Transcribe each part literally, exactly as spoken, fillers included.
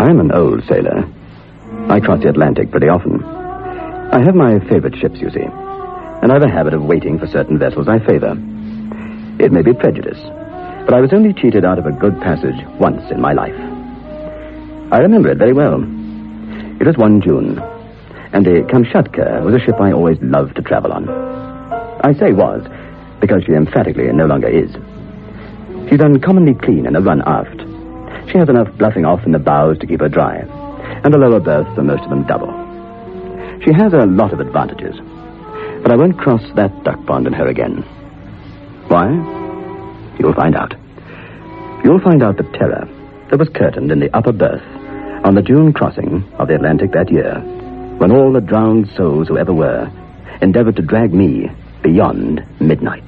I'm an old sailor. I cross the Atlantic pretty often. I have my favorite ships, you see, and I have a habit of waiting for certain vessels I favor. It may be prejudice, but I was only cheated out of a good passage once in my life. I remember it very well. It was one June, and the Kamchatka was a ship I always loved to travel on. I say was, because she emphatically no longer is. She's uncommonly clean in a run aft. She has enough bluffing off in the bows to keep her dry, and a lower berth for most of them double. She has a lot of advantages, but I won't cross that duck pond in her again. Why? You'll find out. You'll find out the terror that was curtained in the upper berth on the June crossing of the Atlantic that year, when all the drowned souls who ever were endeavored to drag me beyond midnight.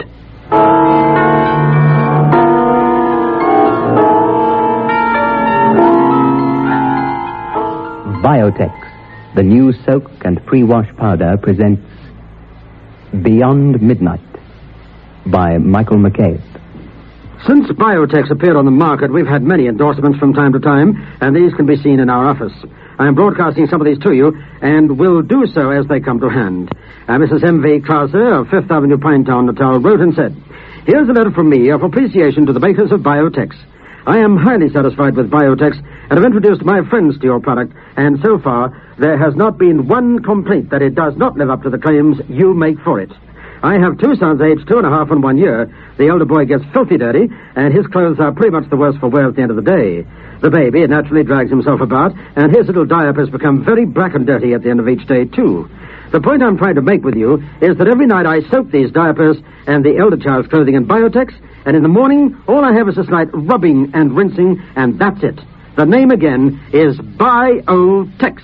Biotex, the new soak and pre-wash powder, presents Beyond Midnight by Michael McCabe. Since Biotex appeared on the market, we've had many endorsements from time to time, and these can be seen in our office. I am broadcasting some of these to you, and will do so as they come to hand. Uh, Missus M V Clauser of Fifth Avenue, Pinetown, Natal, wrote and said, "Here's a letter from me of appreciation to the makers of Biotex. I am highly satisfied with Biotex, and have introduced my friends to your product, and so far, there has not been one complaint that it does not live up to the claims you make for it. I have two sons aged two and a half and one year. The elder boy gets filthy dirty, and his clothes are pretty much the worse for wear at the end of the day. The baby naturally drags himself about, and his little diapers become very black and dirty at the end of each day, too. The point I'm trying to make with you is that every night I soak these diapers and the elder child's clothing in Biotex, and in the morning, all I have is a slight rubbing and rinsing, and that's it. The name again is Biotex."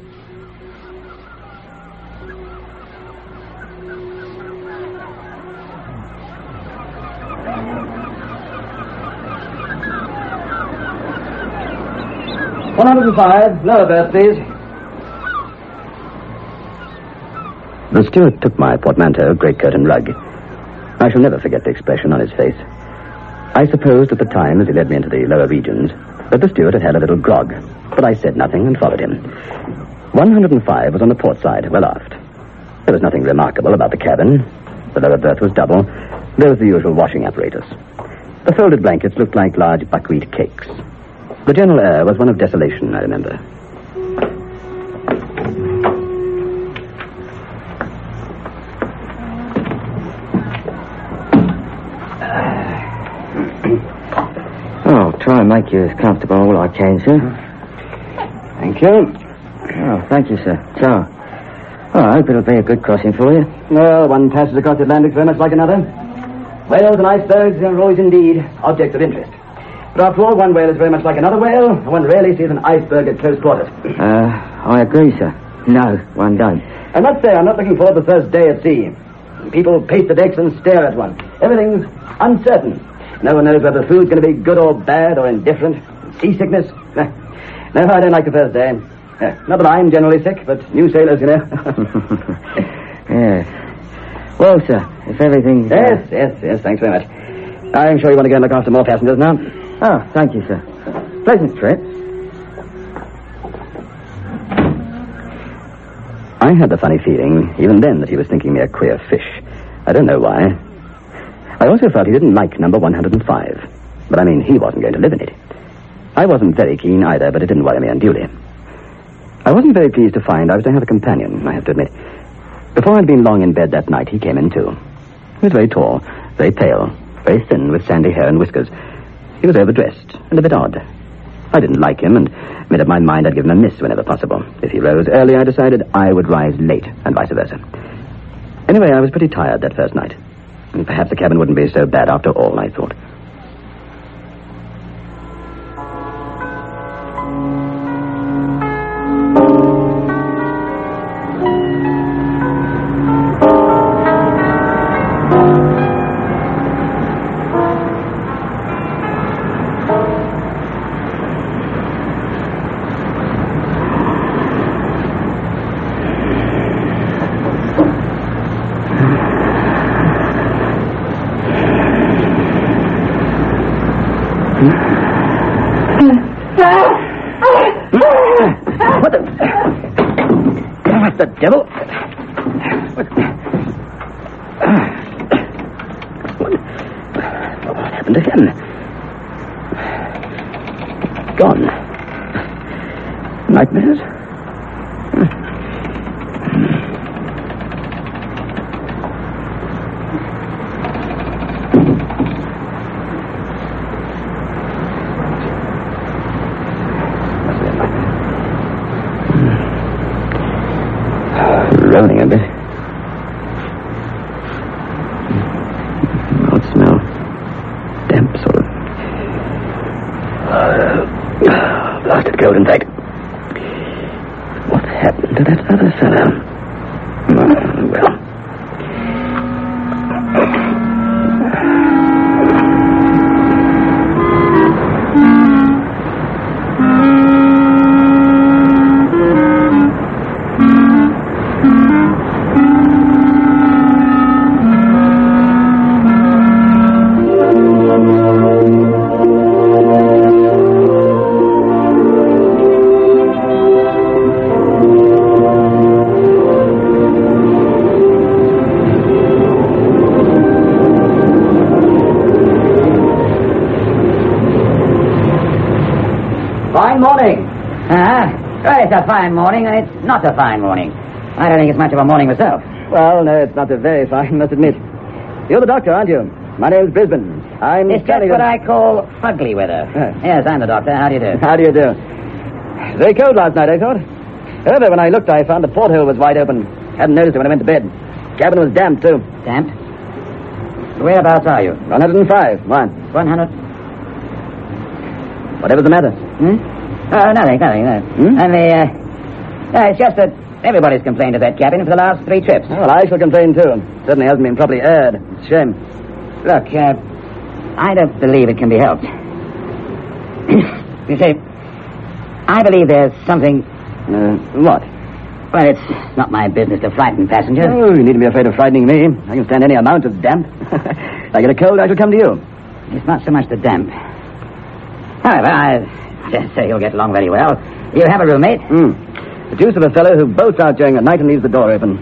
one hundred five, lower berth, please. The steward took my portmanteau, greatcoat, and rug. I shall never forget the expression on his face. I supposed at the time, as he led me into the lower regions, that the steward had had a little grog, but I said nothing and followed him. one hundred five was on the port side, well aft. There was nothing remarkable about the cabin. The lower berth was double. There was the usual washing apparatus. The folded blankets looked like large buckwheat cakes. The general air was one of desolation, I remember. Oh, I'll try and make you as comfortable all I can, sir. Thank you. Oh, thank you, sir. So, well, I hope it'll be a good crossing for you. Well, one passage across the Atlantic very much like another. Whales and icebergs are always indeed objects of interest. But after all, one whale is very much like another whale, and one rarely sees an iceberg at close quarters. Uh, I agree, sir. No, one don't. I must say, I'm not looking forward to the first day at sea. People pace the decks and stare at one. Everything's uncertain. No one knows whether the food's going to be good or bad or indifferent. Seasickness. No, I don't like the first day. Uh, not that I'm generally sick, but new sailors, you know. Yes. Well, sir, if everything... Yes, yes, yes, thanks very much. I'm sure you want to go and look after more passengers now. Oh, thank you, sir. Pleasant trip. I had the funny feeling, even then, that he was thinking me a queer fish. I don't know why. I also felt he didn't like number one hundred five. But, I mean, he wasn't going to live in it. I wasn't very keen either, but it didn't worry me unduly. I wasn't very pleased to find I was to have a companion, I have to admit. Before I'd been long in bed that night, he came in, too. He was very tall, very pale, very thin, with sandy hair and whiskers. He was overdressed and a bit odd. I didn't like him and made up my mind I'd give him a miss whenever possible. If he rose early, I decided I would rise late, and vice versa. Anyway, I was pretty tired that first night. And perhaps the cabin wouldn't be so bad after all, I thought. the... What the devil? What... What, what happened to him? Gone. Nightmares? Rolling a bit. Odd smell. Damp sort of. Uh, blasted cold, in fact. What happened to that other fellow? Uh, well. Fine morning. Ah, well, it's a fine morning, and it's not a fine morning. I don't think it's much of a morning myself. Well, no, it's not a very fine, must admit. You're the doctor, aren't you? My name's Brisbane. I'm It's just standing what on- I call fugly weather. Yes. Yes, I'm the doctor. How do you do? How do you do? Very cold last night, I thought. However, when I looked, I found the porthole was wide open. Hadn't noticed it when I went to bed. Cabin was damp, too. Damp? Whereabouts are you? one hundred five. Why? one hundred... Whatever's the matter? Hmm? Oh, nothing, nothing, no. Hmm? Only, uh... No, it's just that everybody's complained of that cabin for the last three trips. Well, I shall complain, too. Certainly hasn't been properly aired. It's a shame. Look, uh, I don't believe it can be helped. You see, I believe there's something... Uh, what? Well, it's not my business to frighten passengers. Oh, you needn't be afraid of frightening me. I can stand any amount of damp. If I get a cold, I shall come to you. It's not so much the damp. However, I just say you'll get along very well. You have a roommate? Hmm. The deuce of a fellow who bolts out during the night and leaves the door open.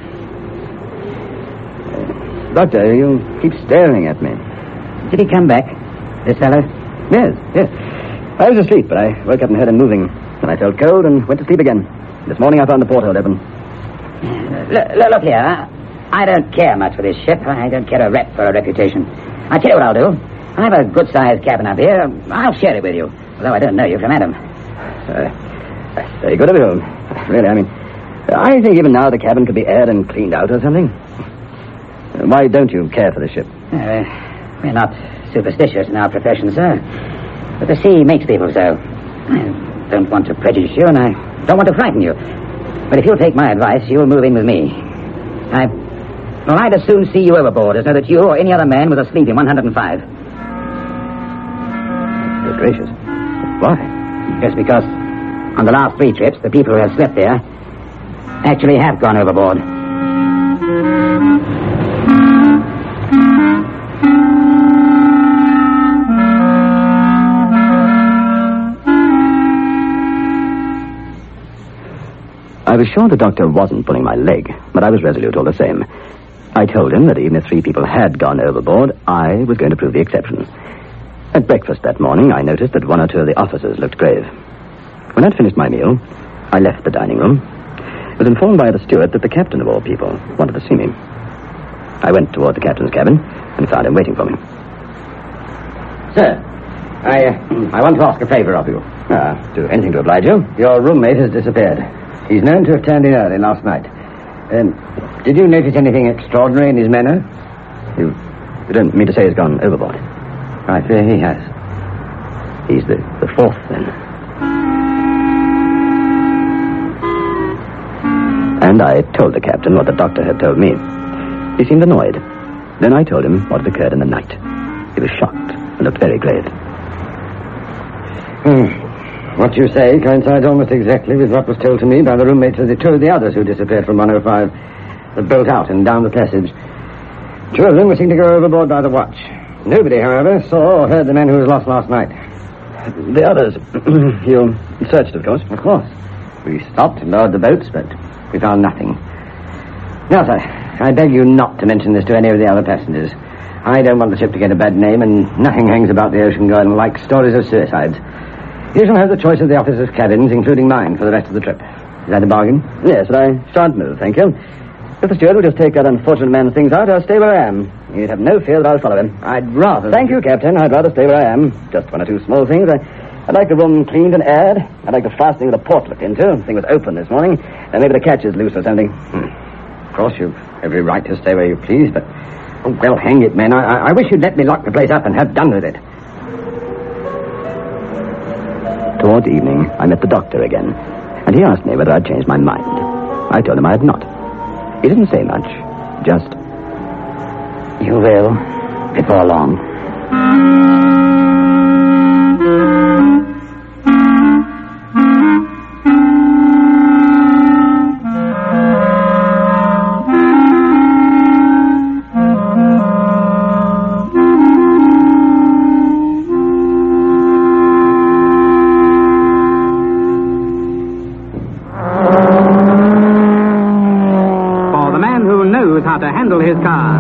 Uh, doctor, you keep staring at me. Did he come back, this fellow? Yes, yes. I was asleep, but I woke up and heard him moving. Then I felt cold and went to sleep again. This morning I found the porthole open. Look, look, look here. I, I don't care much for this ship. I don't care a rep for a reputation. I'll tell you what I'll do. I have a good-sized cabin up here. I'll share it with you, although I don't know you from Adam. Uh, that's very good of you. Really, I mean, I think even now the cabin could be aired and cleaned out or something. Uh, Why don't you care for the ship? Uh, we're not superstitious in our profession, sir. But the sea makes people so. I don't want to prejudice you, and I don't want to frighten you. But if you'll take my advice, you'll move in with me. I... Well, I'd as soon see you overboard as know that you or any other man was asleep in one hundred five. Good gracious. Why? Just because on the last three trips, the people who have slept there actually have gone overboard. I was sure the doctor wasn't pulling my leg, but I was resolute all the same. I told him that even if three people had gone overboard, I was going to prove the exception. At breakfast that morning, I noticed that one or two of the officers looked grave. When I'd finished my meal, I left the dining room. I was informed by the steward that the captain of all people wanted to see me. I went toward the captain's cabin and found him waiting for me. Sir, I, uh, I want to ask a favor of you. Ah, do anything to oblige you. Your roommate has disappeared. He's known to have turned in early last night. Um, did you notice anything extraordinary in his manner? You, you don't mean to say he's gone overboard? I fear he has. He's the, the fourth, then. And I told the captain what the doctor had told me. He seemed annoyed. Then I told him what had occurred in the night. He was shocked and looked very grave. Hmm. What you say coincides almost exactly with what was told to me by the roommates of the two of the others who disappeared from one oh five. The boat out and down the passage. Two of them were seen to go overboard by the watch. Nobody, however, saw or heard the man who was lost last night. The others, you searched, of course. Of course. We stopped and lowered the boats, but we found nothing. Now, sir, I beg you not to mention this to any of the other passengers. I don't want the ship to get a bad name, and nothing hangs about the Ocean Garden like stories of suicides. You shall have the choice of the officers' cabins, including mine, for the rest of the trip. Is that a bargain? Yes, but I shan't move, thank you. If the steward will just take that unfortunate man's things out, I'll stay where I am. You'd have no fear that I'll follow him. I'd rather... Thank you, Captain. I'd rather stay where I am. Just one or two small things. I, I'd like the room cleaned and aired. I'd like the fastening of the port looked into. The thing was open this morning. And maybe the catch is loose or something. Hmm. Of course, you've every right to stay where you please, but... Oh, well, hang it, man. I, I wish you'd let me lock the place up and have done with it. Towards evening, I met the doctor again, and he asked me whether I'd changed my mind. I told him I had not. He didn't say much, just... You will, before long. How to handle his car.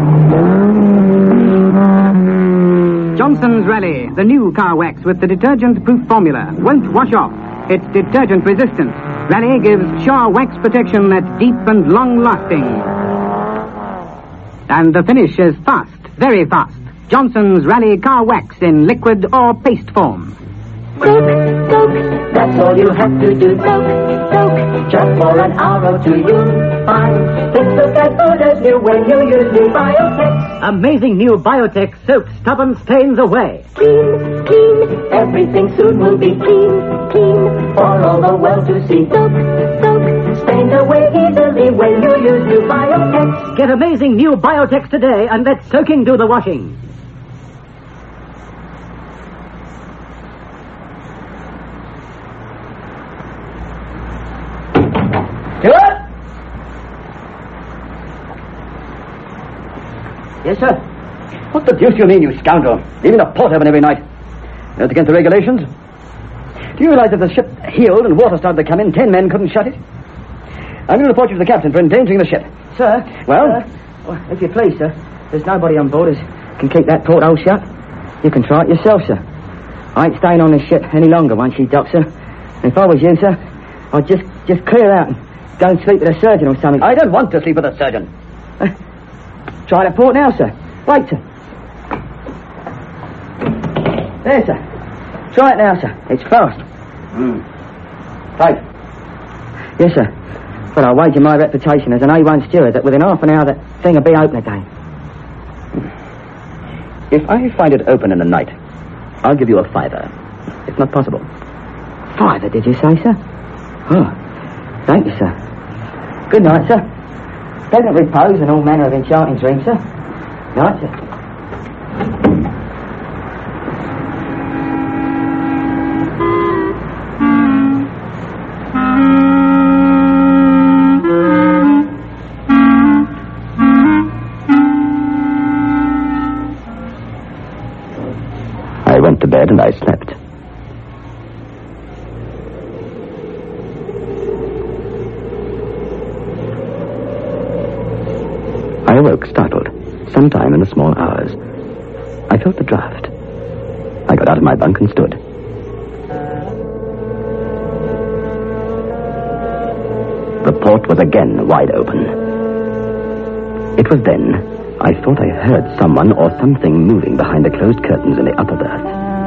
Johnson's Raleigh, the new car wax with the detergent-proof formula, won't wash off. It's detergent-resistant. Raleigh gives sure wax protection that's deep and long-lasting. And the finish is fast, very fast. Johnson's Raleigh car wax in liquid or paste form. Soak, soak, that's all you have to do. Soak, soak, just for an hour or two you'll find things look as good as new when you use new Biotech. Amazing new Biotech soap stubborn stains away. Clean, clean, everything soon will be clean, clean, for all the world to see. Soak, soak, stains away easily when you use new Biotech. Get amazing new Biotech today and let soaking do the washing. Stewart! Yes, sir. What the deuce do you mean, you scoundrel? Leaving the port open every night. That's against the regulations. Do you realize if the ship heeled and water started to come in, ten men couldn't shut it? I'm going to report you to the captain for endangering the ship. Sir? Well? Sir, well, if you please, sir, there's nobody on board who can keep that porthole shut. You can try it yourself, sir. I ain't staying on this ship any longer once she docks, sir. And if I was you, sir, I'd just, just clear out and go and sleep with a surgeon or something. I don't want to sleep with a surgeon. Uh, try the port now, sir. Wait, sir. There, sir. Try it now, sir. It's fast. Hmm. Tight. Yes, sir. But I'll wager my reputation as an A one steward that within half an hour that thing will be open again. If I find it open in the night, I'll give you a fiver. It's not possible. Fiver, did you say, sir? Oh, thank you, sir. Good night, sir. Pleasant repose and all manner of enchanting dreams, sir. Night, sir. I went to bed and I slept. I awoke startled, sometime in the small hours. I felt the draft. I got out of my bunk and stood. The port was again wide open. It was then I thought I heard someone or something moving behind the closed curtains in the upper berth.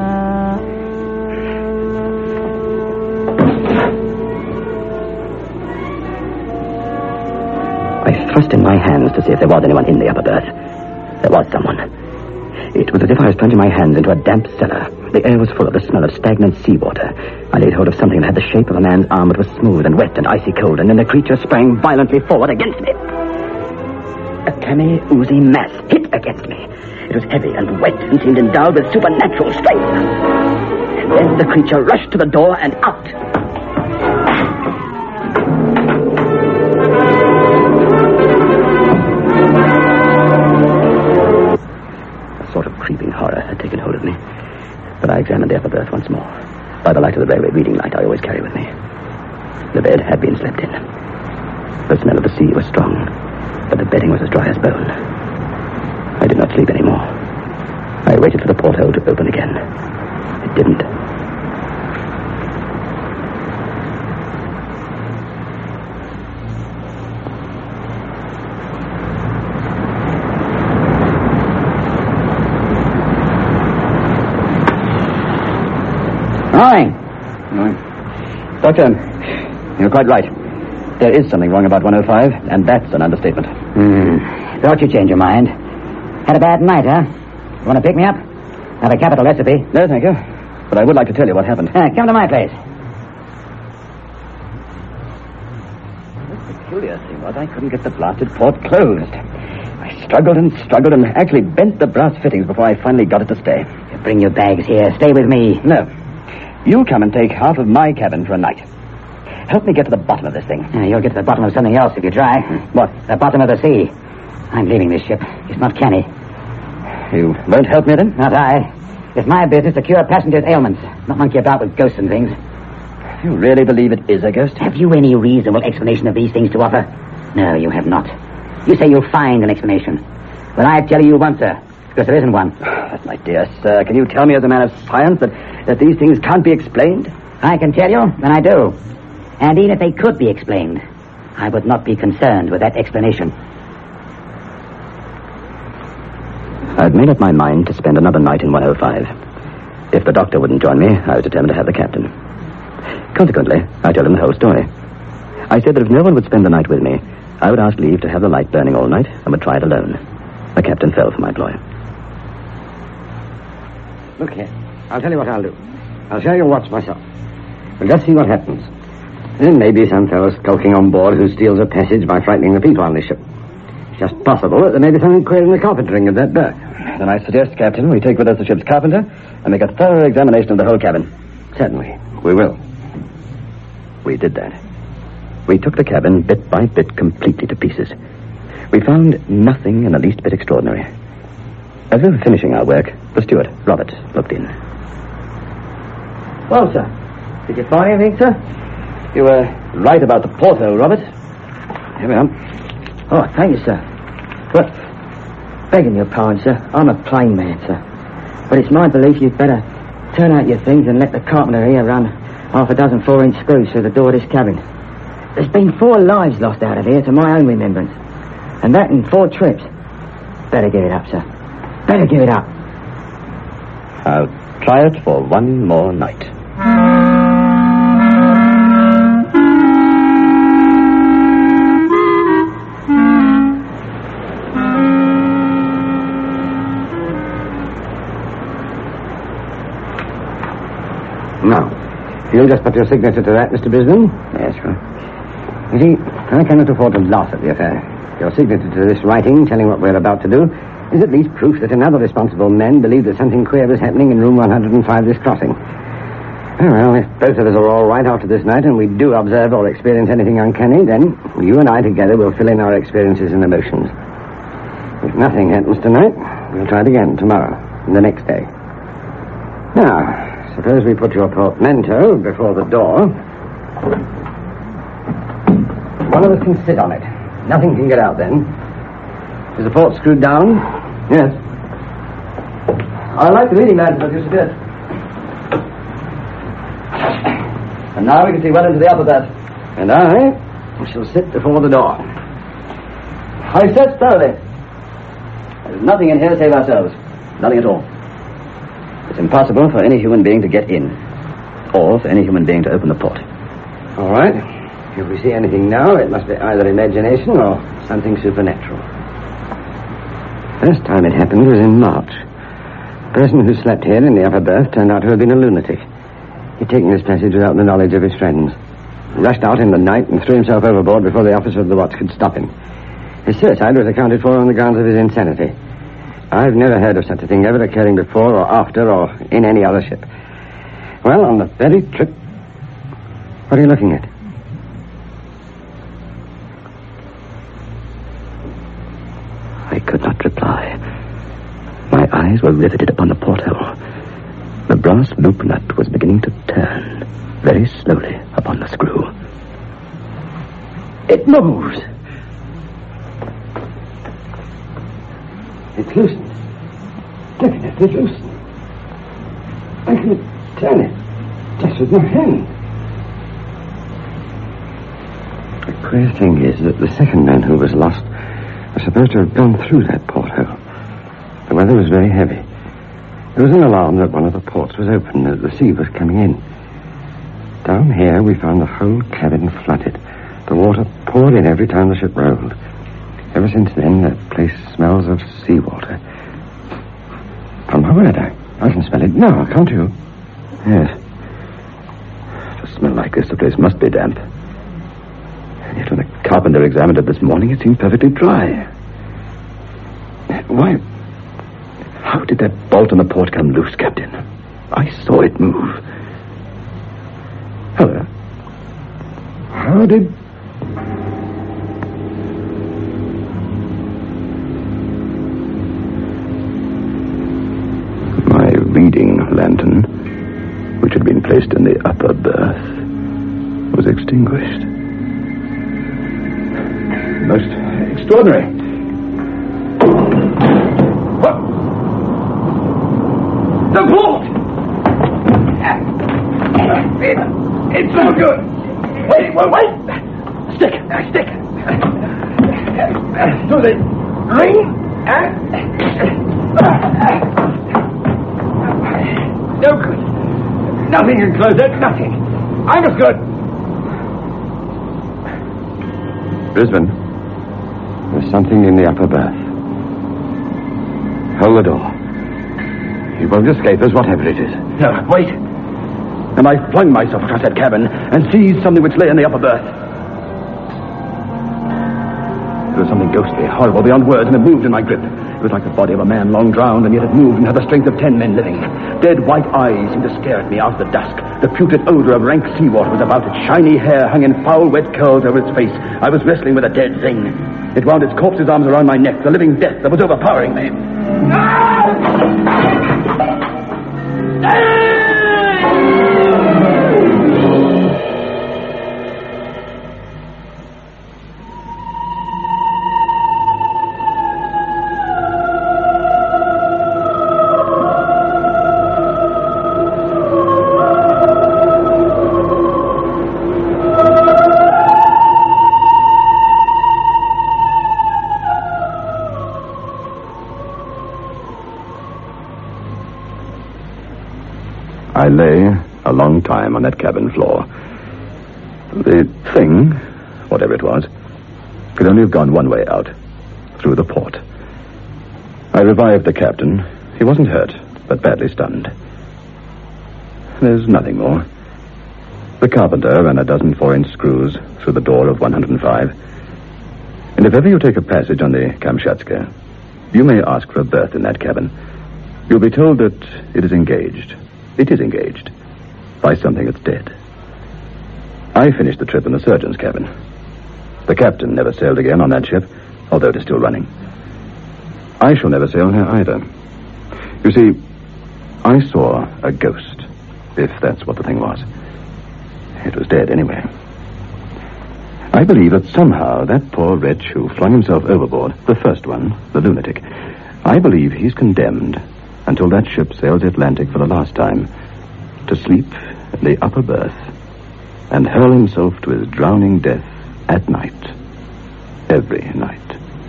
I thrust in my hands to see if there was anyone in the upper berth. There was someone. It was as if I was plunging my hands into a damp cellar. The air was full of the smell of stagnant seawater. I laid hold of something that had the shape of a man's arm, but was smooth and wet and icy cold, and then the creature sprang violently forward against me. A clammy, oozy mass hit against me. It was heavy and wet and seemed endowed with supernatural strength. And then the creature rushed to the door and out. A sort of creeping horror had taken hold of me. But I examined the upper berth once more. By the light of the railway reading light I always carry with me. The bed had had been slept in. The smell of the sea was strong, but the bedding was as dry as bone. I did not sleep anymore. I waited for the porthole to open again. It didn't. Morning. Morning. Doctor, you're quite right. There is something wrong about one oh five, and that's an understatement. Hmm. Thought you'd change your mind. Had a bad night, huh? You want to pick me up? Have a capital recipe. No, thank you. But I would like to tell you what happened. Uh, come to my place. The peculiar thing was I couldn't get the blasted port closed. I struggled and struggled and actually bent the brass fittings before I finally got it to stay. You bring your bags here. Stay with me. No. You come and take half of my cabin for a night. Help me get to the bottom of this thing. Uh, you'll get to the bottom of something else if you try. What? The bottom of the sea. I'm leaving this ship. It's not canny. You won't help me then? Not I. It's my business to cure passengers' ailments, not monkey about with ghosts and things. You really believe it is a ghost? Have you any reasonable explanation of these things to offer? No, you have not. You say you'll find an explanation. Well, I tell you you won't, sir, because there isn't one. But, my dear sir, can you tell me as a man of science that, that these things can't be explained? I can tell you, and I do. And even if they could be explained, I would not be concerned with that explanation. I'd made up my mind to spend another night in one oh five. If the doctor wouldn't join me, I was determined to have the captain. Consequently, I told him the whole story. I said that if no one would spend the night with me, I would ask leave to have the light burning all night and would try it alone. The captain fell for my ploy. Look here. I'll tell you what I'll do. I'll show you a watch myself. We'll just see what happens. There may be some fellow skulking on board who steals a passage by frightening the people on this ship. It's just possible that there may be something queer in the carpentering of that berth. Then I suggest, Captain, we take with us the ship's carpenter and make a thorough examination of the whole cabin. Certainly. We will. We did that. We took the cabin bit by bit completely to pieces. We found nothing in the least bit extraordinary. As we were finishing our work, the steward, Robert, looked in. Well, sir, did you find anything, sir? You were right about the porthole, Robert. Here we are. Oh, thank you, sir. But, begging your pardon, sir, I'm a plain man, sir. But it's my belief you'd better turn out your things and let the carpenter here run half a dozen four-inch screws through the door of this cabin. There's been four lives lost out of here to my own remembrance. And that in four trips. Better give it up, sir. Better give it up. I'll try it for one more night. Now, you'll just put your signature to that, Mister Brisbane? Yes, sir. You see, I cannot afford to laugh at the affair. Your signature to this writing, telling what we're about to do, is at least proof that another responsible man believed that something queer was happening in room one hundred five this crossing. Oh, well, if both of us are all right after this night and we do observe or experience anything uncanny, then you and I together will fill in our experiences and emotions. If nothing happens tonight, we'll try it again tomorrow and the next day. Now, suppose we put your portmanteau before the door. One of us can sit on it. Nothing can get out then. Is the port screwed down? Yes. I like the reading lantern, as you suggest. And now we can see well into the upper berth. And I shall sit before the door. I searched thoroughly. There's nothing in here save ourselves. Nothing at all. It's impossible for any human being to get in, or for any human being to open the port. All right. If we see anything now, it must be either imagination or something supernatural. First time it happened was in March. The person who slept here in the upper berth turned out to have been a lunatic. He'd taken this passage without the knowledge of his friends. He rushed out in the night and threw himself overboard before the officer of the watch could stop him. His suicide was accounted for on the grounds of his insanity. I've never heard of such a thing ever occurring before or after or in any other ship. Well, on the very trip... What are you looking at? I could not reply. My eyes were riveted upon the porthole. The brass loop nut was beginning to turn very slowly upon the screw. It moves. It's loosened. Look at it, it's loosened. I can turn it just with my hand. The queer thing is that the second man who was lost was supposed to have gone through that porthole. The weather was very heavy. There was an alarm that one of the ports was open, that the sea was coming in. Down here, we found the whole cabin flooded. The water poured in every time the ship rolled. Ever since then, that place smells of seawater. On my word, I, I can smell it now, can't you? Yes. To smell like this, the place must be damp. And yet when the carpenter examined it this morning, it seemed perfectly dry. Why... How did that bolt on the port come loose, Captain? I saw it move. Hello. How did... My reading lantern, which had been placed in the upper berth, was extinguished. Most extraordinary. What? The port! It, it's no good. Wait, wait, wait. Stick, uh, stick. To the ring. Uh, no good. Nothing can close it, nothing. I'm as good. Brisbane, there's something in the upper berth. Hold the door. He won't escape us, whatever it is. No, wait. And I flung myself across that cabin and seized something which lay in the upper berth. It was something ghostly, horrible beyond words, and it moved in my grip. It was like the body of a man long drowned, and yet it moved and had the strength of ten men living. Dead white eyes seemed to stare at me out of the dusk. The putrid odor of rank seawater was about it. Shiny hair hung in foul, wet curls over its face. I was wrestling with a dead thing. It wound its corpse's arms around my neck, the living death that was overpowering me. I lay a long time on that cabin floor. The thing, whatever it was, could only have gone one way out, through the port. I revived the captain. He wasn't hurt, but badly stunned. There's nothing more. The carpenter ran a dozen four-inch screws through the door of one hundred five. And if ever you take a passage on the Kamchatka, you may ask for a berth in that cabin. You'll be told that it is engaged. It is engaged by something that's dead. I finished the trip in the surgeon's cabin. The captain never sailed again on that ship, although it is still running. I shall never sail here either. You see, I saw a ghost, if that's what the thing was. It was dead anyway. I believe that somehow that poor wretch who flung himself overboard, the first one, the lunatic, I believe he's condemned until that ship sails the Atlantic for the last time, to sleep in the upper berth and hurl himself to his drowning death at night, every night.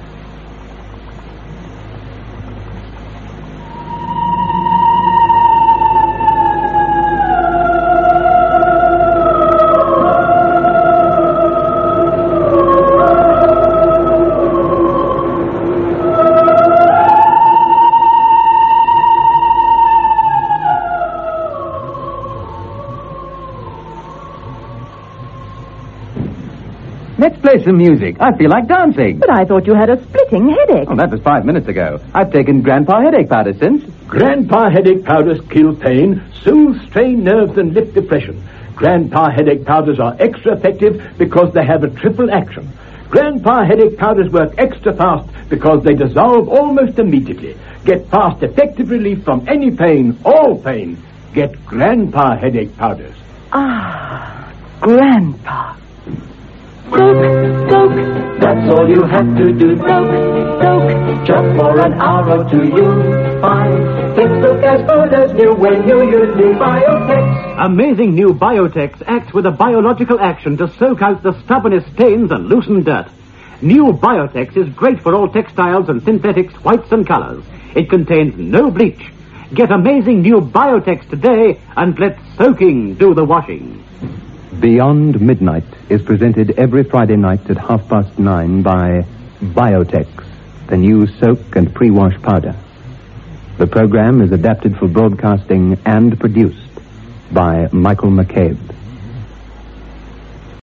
Let's play some music. I feel like dancing. But I thought you had a splitting headache. Oh, that was five minutes ago. I've taken Grandpa headache powder since. Grandpa headache powders kill pain, soothe strained nerves, and lift depression. Grandpa headache powders are extra effective because they have a triple action. Grandpa headache powders work extra fast because they dissolve almost immediately. Get fast, effective relief from any pain, all pain. Get Grandpa headache powders. Ah, Grandpa. Go, go, soak. That's all you have to do. Soak, soak, just for an hour or two you'll find it's soak as good as new when you use new Biotex. Amazing new Biotex acts with a biological action to soak out the stubbornest stains and loosen dirt. New Biotex is great for all textiles and synthetics, whites and colors. It contains no bleach. Get amazing new Biotex today and let soaking do the washing. Beyond Midnight is presented every Friday night at half past nine by Biotex, the new soak and pre-wash powder. The program is adapted for broadcasting and produced by Michael McCabe.